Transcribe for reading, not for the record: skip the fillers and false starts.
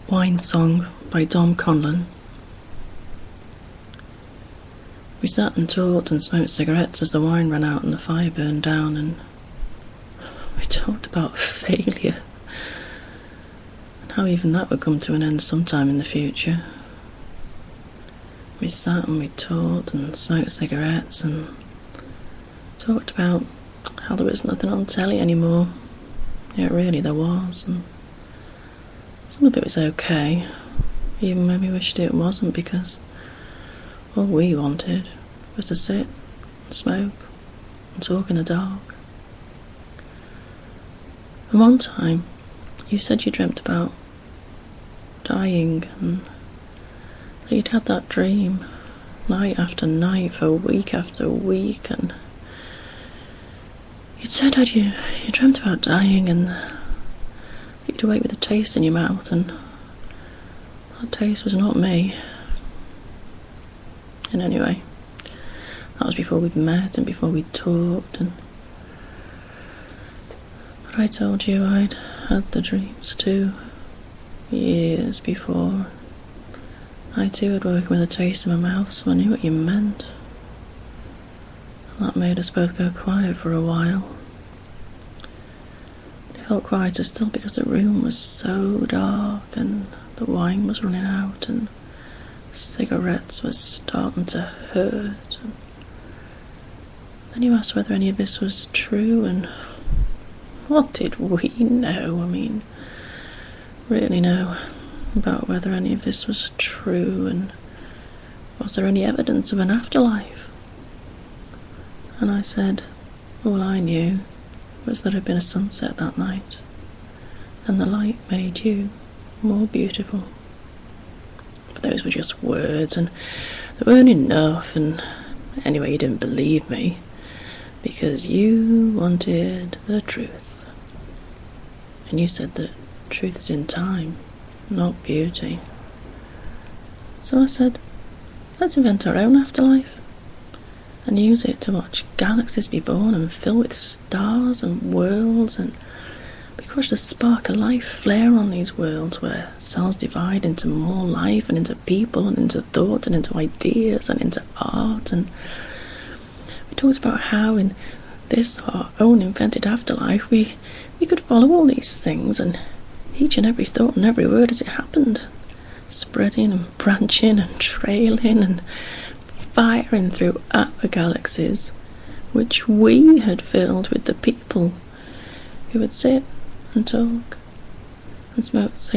Wine Song by Dom Conlon. We sat and talked and smoked cigarettes as the wine ran out and the fire burned down, and we talked about failure and how even that would come to an end sometime in the future. We sat and we talked and smoked cigarettes and talked about how there was nothing on telly anymore. Yet really there was, and some of it was okay, even when we wished it wasn't, because all we wanted was to sit and smoke and talk in the dark. And one time you said you dreamt about dying, and that you'd had that dream night after night for week after week, and you'd said that you dreamt about dying and you'd awake with a taste in your mouth, and that taste was not me. And anyway, that was before we'd met and before we'd talked, but I told you I'd had the dreams too, years before. I too had woken with a taste in my mouth, so I knew what you meant. And that made us both go quiet for a while. It felt quieter still because the room was so dark and the wine was running out and cigarettes were starting to hurt. And then you asked whether any of this was true, and what did we know? I mean, really know about whether any of this was true, and was there any evidence of an afterlife? And I said all I knew was that there had been a sunset that night, and the light made you more beautiful. But those were just words, and they weren't enough, and anyway, you didn't believe me, because you wanted the truth. And you said that truth is in time, not beauty. So I said, let's invent our own afterlife and use it to watch galaxies be born and fill with stars and worlds, and watch the spark of life flare on these worlds where cells divide into more life and into people and into thought and into ideas and into art. And we talked about how in this our own invented afterlife we could follow all these things, and each and every thought and every word as it happened, spreading and branching and trailing and firing through our galaxies, which we had filled with the people who would sit and talk and smoke cigarettes